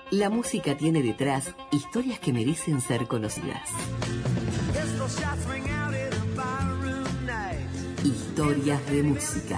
La música tiene detrás historias que merecen ser conocidas. Historias de música.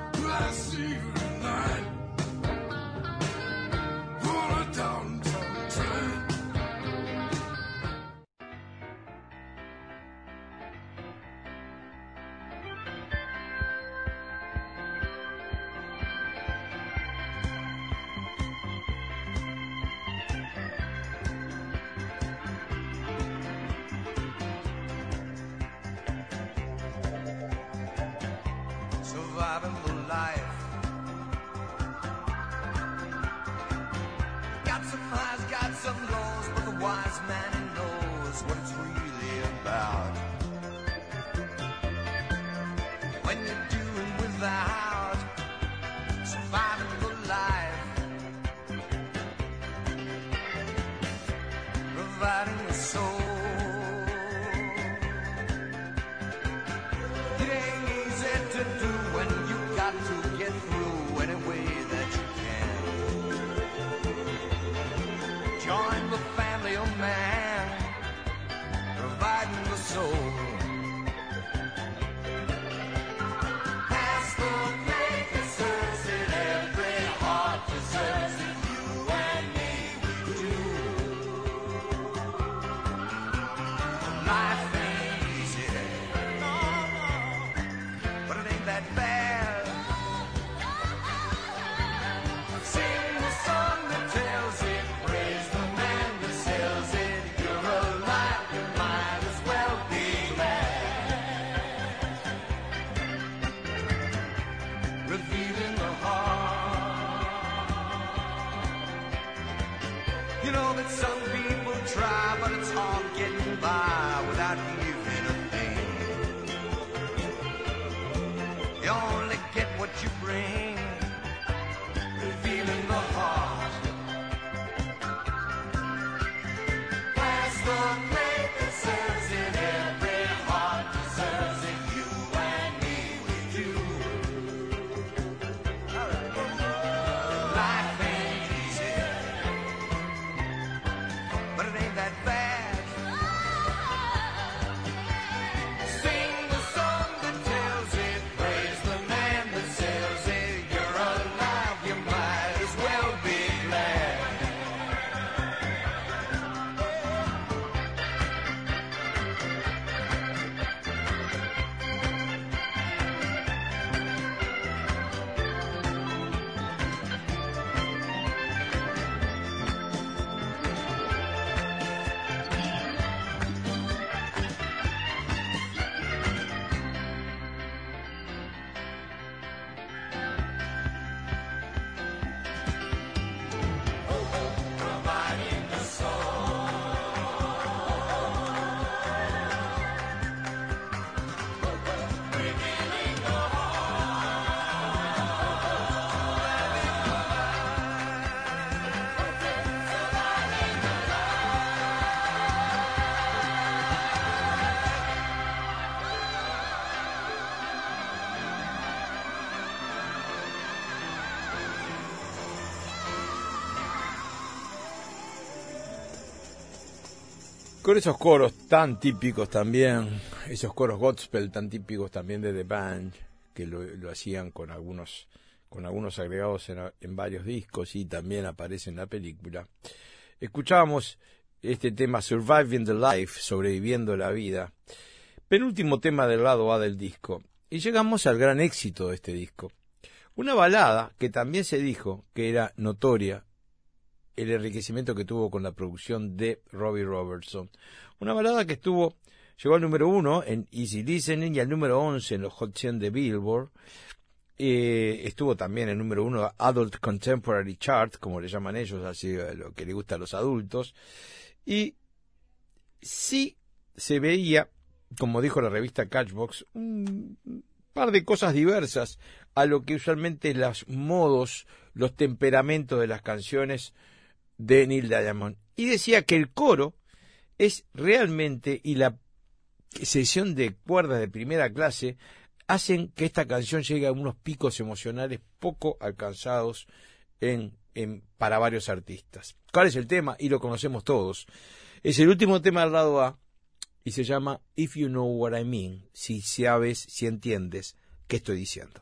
Con esos coros tan típicos también, esos coros gospel tan típicos también de The Band, que lo hacían con algunos agregados en varios discos y también aparece en la película. Escuchábamos este tema Surviving the Life, sobreviviendo la vida, penúltimo tema del lado A del disco, y llegamos al gran éxito de este disco. Una balada que también se dijo que era notoria el enriquecimiento que tuvo con la producción de Robbie Robertson. Una balada que llegó al número 1 en Easy Listening y al número 11 en los Hot 100 de Billboard. Estuvo también en el número 1 Adult Contemporary Chart, como le llaman ellos, así lo que le gusta a los adultos. Y sí se veía, como dijo la revista Catchbox, un par de cosas diversas a lo que usualmente los modos, los temperamentos de las canciones de Neil Diamond, y decía que el coro es realmente, y la sesión de cuerdas de primera clase hacen que esta canción llegue a unos picos emocionales poco alcanzados en para varios artistas. ¿Cuál es el tema? Y lo conocemos todos. Es el último tema del lado A y se llama If You Know What I Mean, si sabes, si entiendes qué estoy diciendo.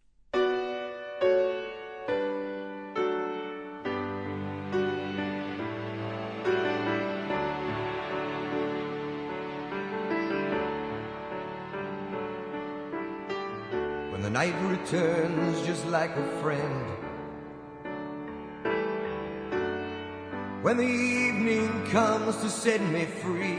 When the night returns just like a friend, when the evening comes to set me free,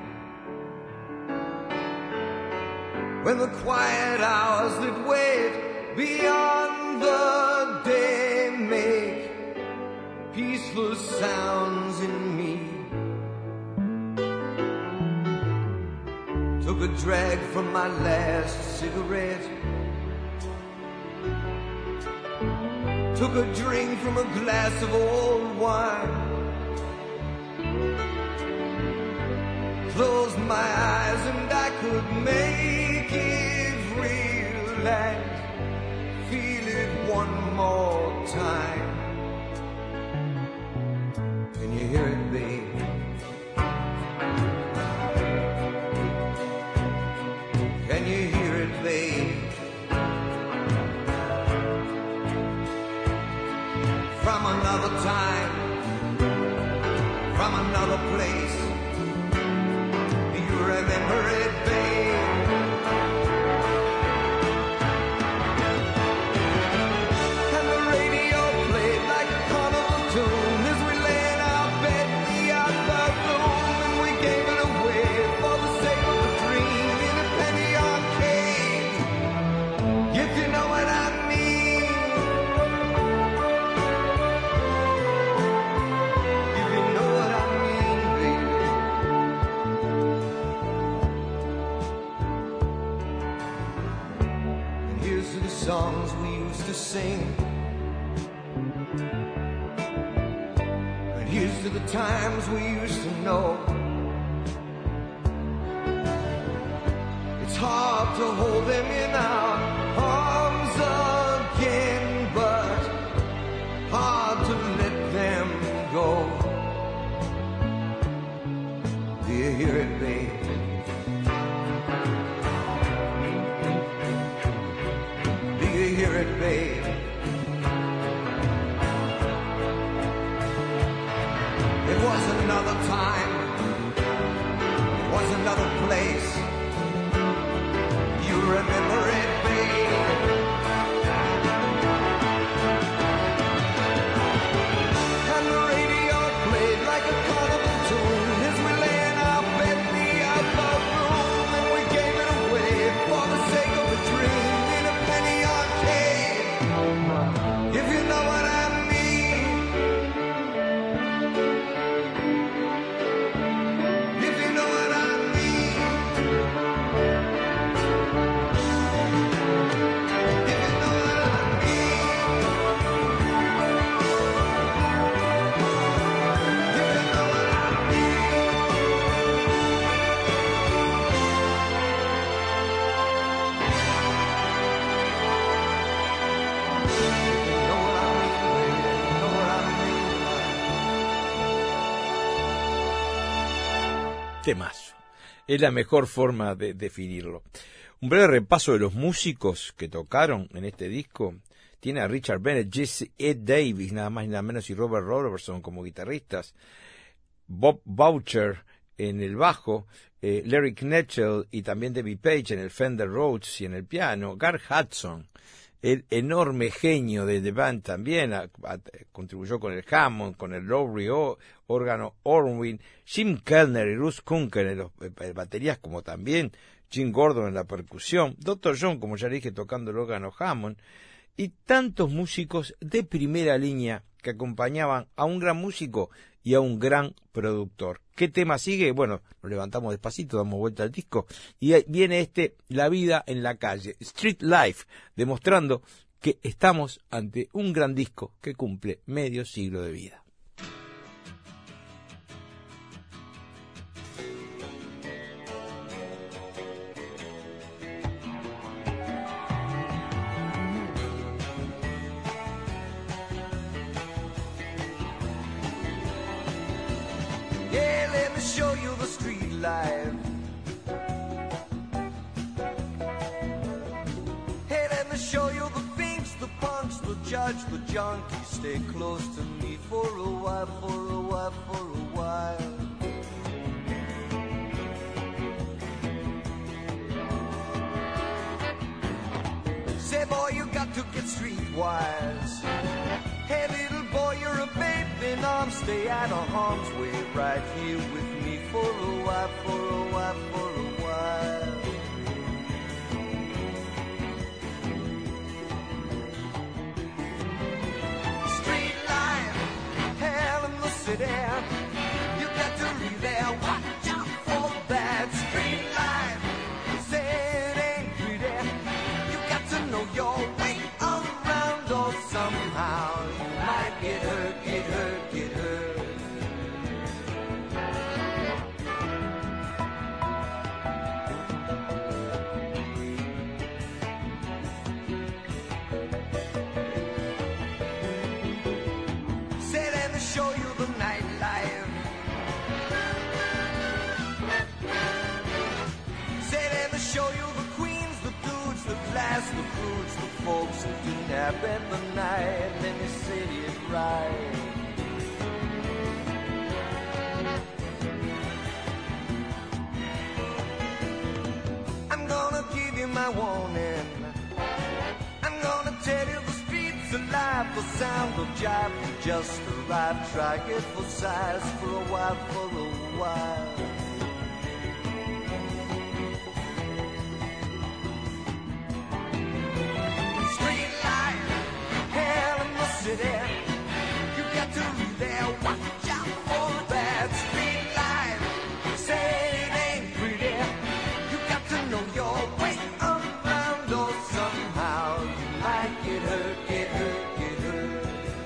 when the quiet hours that wait beyond the day make peaceful sounds in me. Took a drag from my last cigarette, took a drink from a glass of old wine, closed my eyes and I could make it real and feel it one more time. Can you hear it, babe? Can you hear it, babe? From another time, from another place, do you remember it, babe? And the radio played like a carnival tune as we lay in our bed in the other room, and we gave it away for the sake of a dream in a penny arcade, if you know what I mean. If you know what I mean, baby. And here's to the songs we used to sing, and here's to the times we used to know. It's hard to hold them in our arms again, but hard to let them go. Do you hear it, babe? Do you hear it, babe? It was another time, it was another place. You remember it, babe? And the radio played like a carnival tune as we lay in our bed in the other room, and we gave it away for the sake of a dream in a penny arcade, if you know what I mean. If you know what I mean. If you know what I mean. If you know what I Temazo. Es la mejor forma de definirlo. Un breve repaso de los músicos que tocaron en este disco. Tiene a Richard Bennett, Jesse Ed Davis, nada más y nada menos, y Robert Robertson como guitarristas. Bob Boucher en el bajo, Larry Knetchell y también Debbie Page en el Fender Rhodes y en el piano. Garth Hudson, el enorme genio de The Band, también contribuyó con el Hammond, con el Lowrey órgano Orwin, Jim Kellner y Russ Kunkel en las baterías, como también Jim Gordon en la percusión, Dr. John, como ya le dije, tocando el órgano Hammond, y tantos músicos de primera línea que acompañaban a un gran músico y a un gran productor. ¿Qué tema sigue? Bueno, nos levantamos despacito, damos vuelta al disco, y ahí viene La vida en la calle, Street Life, demostrando que estamos ante un gran disco que cumple medio siglo de vida. life. Hey, let me show you the finks, the punks, the judge, the junkie. Stay close to me for a while, for a while, for a while. Say, boy, you got to get streetwise. Hey, little boy, you're a babe in arms. Stay out of harm's way right here with me for a while, for a while, for a while. Street life, hell in the city. You got to read there, watch out for that. Street life, say it ain't pretty. You got to know your way around, or somehow you might get hurt, get hurt, get hurt. Say, let me show you the nightlife. Say, let me show you the queens, the dudes, the class, the prudes, the folks who do nap at the night. Let me say it right. I'm gonna give you my warning. I'm gonna tell you the streets alive, the sound of jive just arrived. Try it for size for a while, for a while. Street life, hell in the city. You got to read there, watch out for that. Street life, say it ain't pretty. You got to know your way around, or somehow you might get hurt, get hurt, get hurt.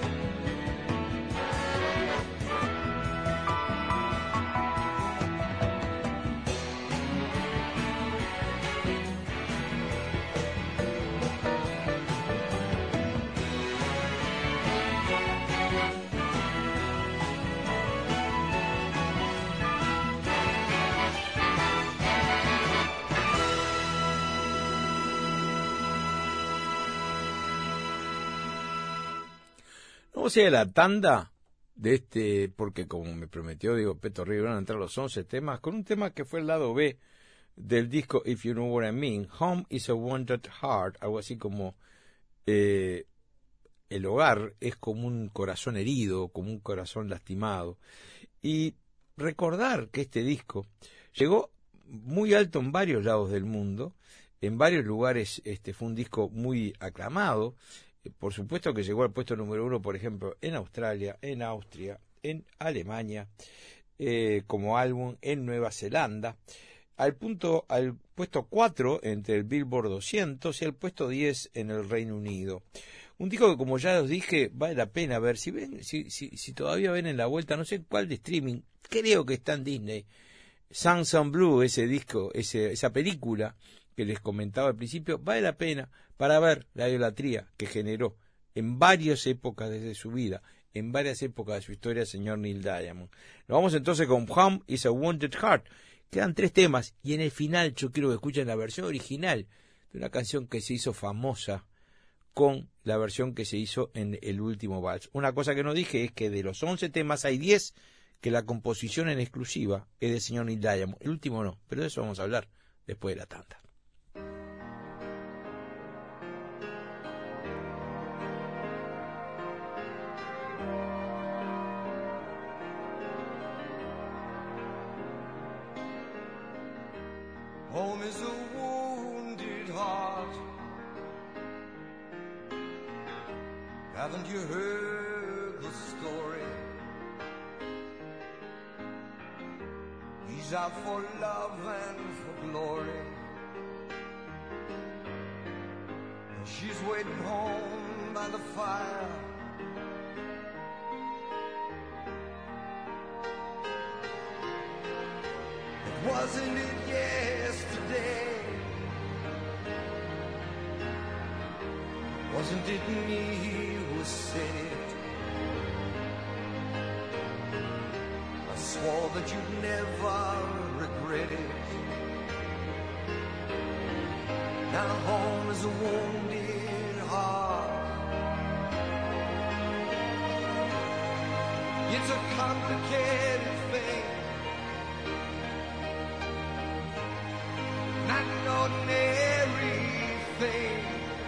Vamos a ir a la tanda de este, porque como me prometió, digo, Peto Río, van a entrar los 11 temas, con un tema que fue el lado B del disco If You Know What I Mean, Home is a Wounded Heart, algo así como el hogar es como un corazón herido, como un corazón lastimado. Y recordar que este disco llegó muy alto en varios lados del mundo, en varios lugares fue un disco muy aclamado. Por supuesto que llegó al puesto número 1, por ejemplo, en Australia, en Austria, en Alemania, como álbum en Nueva Zelanda, al puesto 4 entre el Billboard 200 y al puesto 10 en el Reino Unido. Un disco que, como ya os dije, vale la pena ver. Si todavía ven en la vuelta, no sé cuál de streaming, creo que está en Disney, Samsung Blue, ese disco, esa película que les comentaba al principio, vale la pena para ver la idolatría que generó en varias épocas desde su vida, en varias épocas de su historia, el señor Neil Diamond. Nos vamos entonces con Home is a Wounded Heart. Quedan 3 temas y en el final yo quiero que escuchen la versión original de una canción que se hizo famosa con la versión que se hizo en El Último Vals. Una cosa que no dije es que de los 11 temas hay 10 que la composición en exclusiva es del señor Neil Diamond. El último no, pero de eso vamos a hablar después de la tanda. Home is a wounded heart. Haven't you heard the story? He's out for love and for glory. And she's waiting home by the fire. Wasn't it yesterday? Wasn't it me who said it? swore that you'd never regret it. Now home is a wounded heart. It's a complicated thing, not an ordinary thing.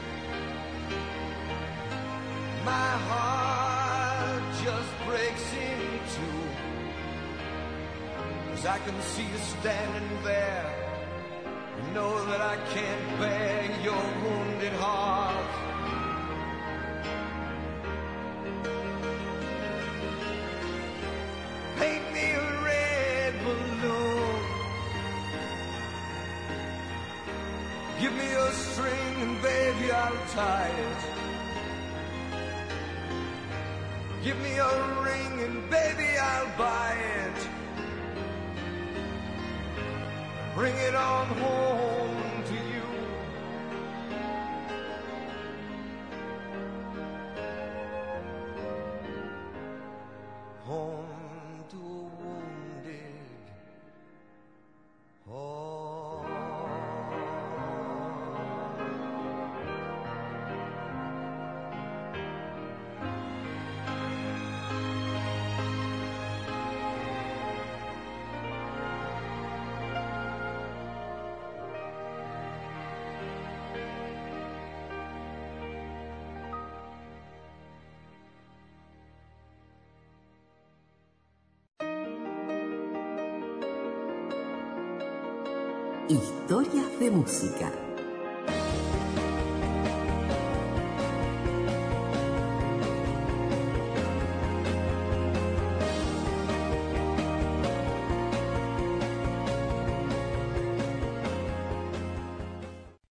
My heart just breaks in two as I can see you standing there. Know that I can't bear your wounded heart. Paint me a red balloon. Give me a string and baby I'll tie it. Give me a ring and baby I'll buy it. Bring it on home to you. Home to a wounded heart. Historias de música.